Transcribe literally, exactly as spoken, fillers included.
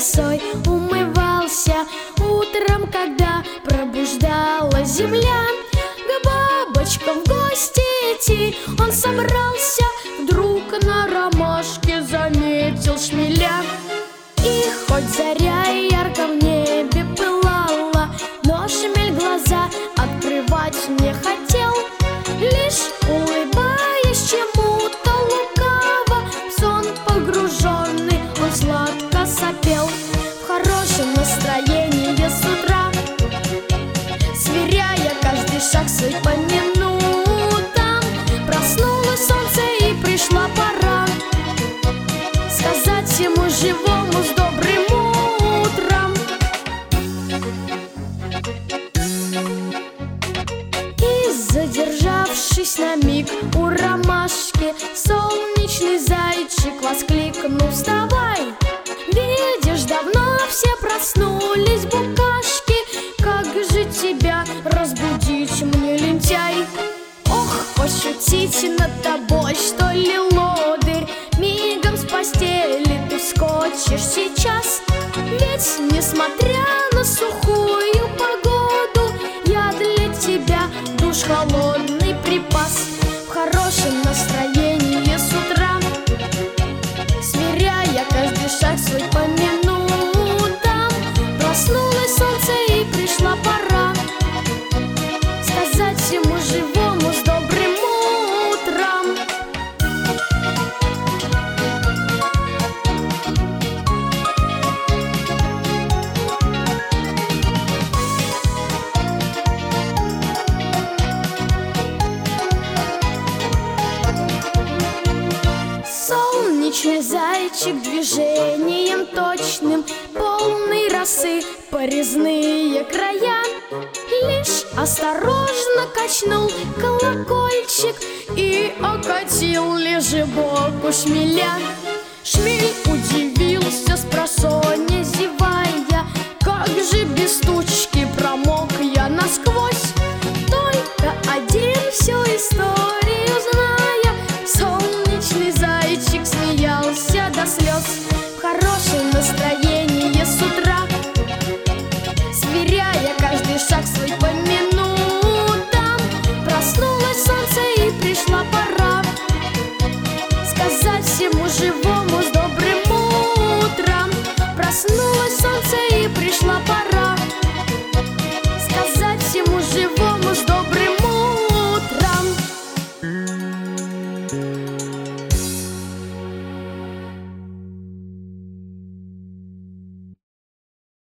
росой умывался утром, когда пробуждалась земля. К бабочкам в гости идти он собрался, вдруг на ромашке заметил шмеля. И хоть заря ярко в небе пылала, но шмель глаза открывать не хотел. Лишь улыбаясь чему-то лукаво, в сон погруженный он сладко сопел. В хорошем настроении с утра, сверяя каждый шаг свой по минутам, проснулось солнце и пришла пора сказать ему живому с добрым утром. И задержавшись на миг у ромашки, солнечный зайчик воскликнул: вставай! Видишь, давно все проснулись букашки, как же тебя разбудить мне, лентяй? Ох, пошутить над тобой, что ли, лодырь? Мигом с постели ты вскочишь сейчас, ведь, несмотря на сухую погоду, я для тебя душ холодный припас. В хорошем настроении с утра, сверяя каждый шаг свой по минутам, проснулось солнце и пришла пора сказать ему живому с добрым утром. Солнечный зайчик движением точным, полный росы порезные края, лишь осторожно качнул колокольчик и окатил лежебоку шмеля. Шмель удивился спросонья, зевая: как же без тучки промок